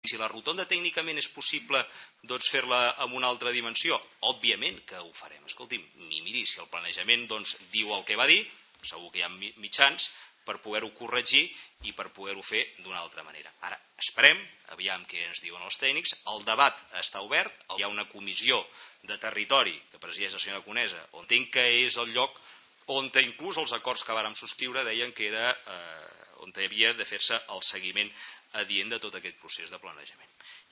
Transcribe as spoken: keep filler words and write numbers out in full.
Si la rotonda tècnicament és possible fer-la en una altra dimensió, òbviament que ho farem. Escolti'm, miri, si el planejament diu el que va dir, segur que hi ha mitjans per poder-ho corregir i per poder-ho fer d'una altra manera. Ara, esperem, aviam què ens diuen els tècnics, el debat està obert, hi ha una comissió de territori que presideix la senyora Conesa, on entenc que és el lloc on inclús els acords que vàrem subscriure deien que era on havia de fer-se el seguiment adient de tot aquest procés de planejament.